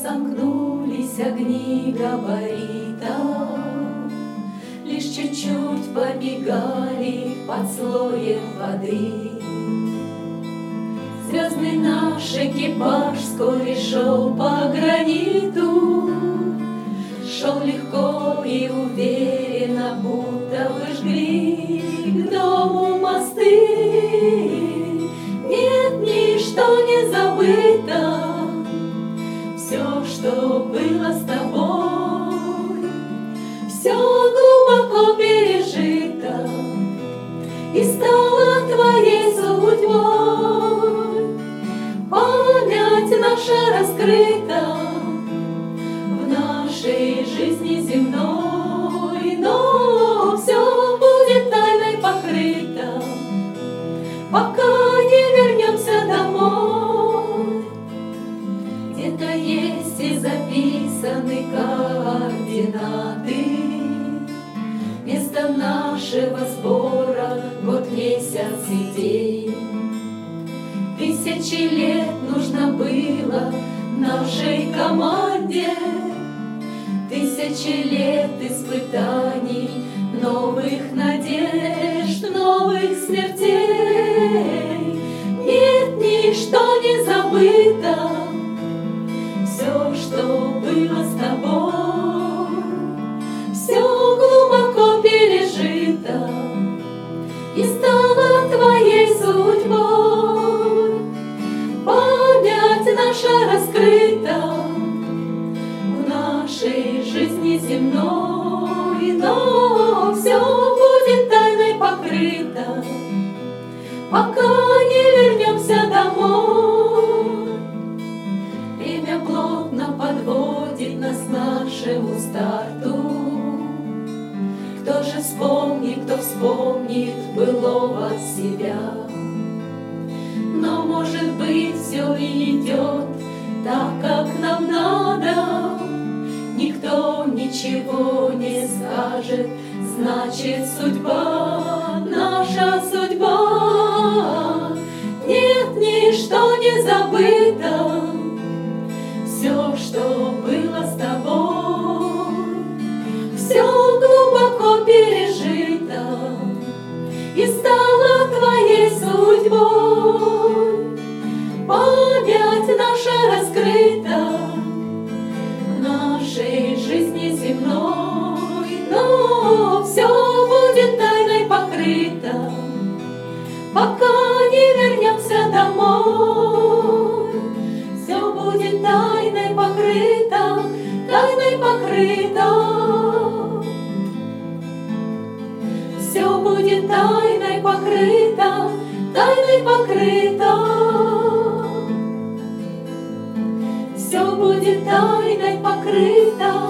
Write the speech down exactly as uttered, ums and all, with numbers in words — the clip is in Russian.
сомкнулись огни габаритов, лишь чуть-чуть помигали под слоем воды. Звездный наш экипаж вскоре шел по граниту, шел легко и уверенно, будто бы жгли к дому мосты. Нет, ничто не забыто, все, что было с тобой, все глубоко пережито и стало твоей судьбой. Память наша раскрыта в нашей жизни земной, но все будет тайной покрыто, пока не вернемся домой. Где-то есть и записаны координаты места нашего сбора, год, месяц и день. Тысячи лет нужно было нашей команде, тысячи лет испытаний, новых надежд, новых смертей. Нет, ничто не забыто, все, что было с тобой, все глубоко пережито и стало твоей судьбой. Память наша раскрыта в нашей жизни земной, но все будет тайной покрыто, пока не вернемся домой. Время плотно подводит нас к нашему старту. Кто же вспомнит, кто вспомнит былого себя? Но, может быть, все идет так, как нам надо. Никто ничего не скажет, значит, судьба, наша судьба. Нет, ничто не забыто, все, что было с тобой, все глубоко пережито и стало твоей судьбой. Память наша раскрыта в нашей жизни земной, но все будет тайной покрыто, пока не вернемся домой. Все будет тайной покрыто, тайной покрыто. Все будет тайной покрыто, тайной покрыто. Все будет тайной покрыто,